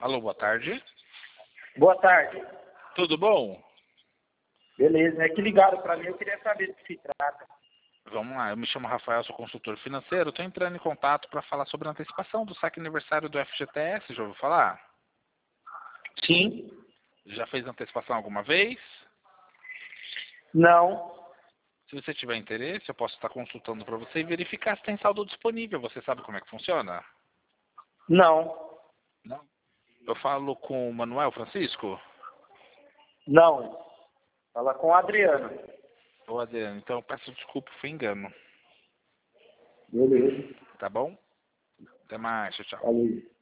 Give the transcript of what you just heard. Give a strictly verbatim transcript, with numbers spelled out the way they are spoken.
Alô, boa tarde. Boa tarde. Tudo bom? Beleza, é que ligaram para mim, eu queria saber do que se trata. Vamos lá, eu me chamo Rafael, sou consultor financeiro. Estou entrando em contato para falar sobre a antecipação do saque aniversário do F G T S. Já ouviu falar? Sim? Já fez antecipação alguma vez? Não. Se você tiver interesse, eu posso estar consultando para você e verificar se tem saldo disponível. Você sabe como é que funciona? Não. Não. Eu falo com o Manuel Francisco? Não. Fala com a Adriana. Ô, Adriano, então eu peço desculpa, foi engano. Beleza. Tá bom? Até mais, tchau, tchau. Valeu.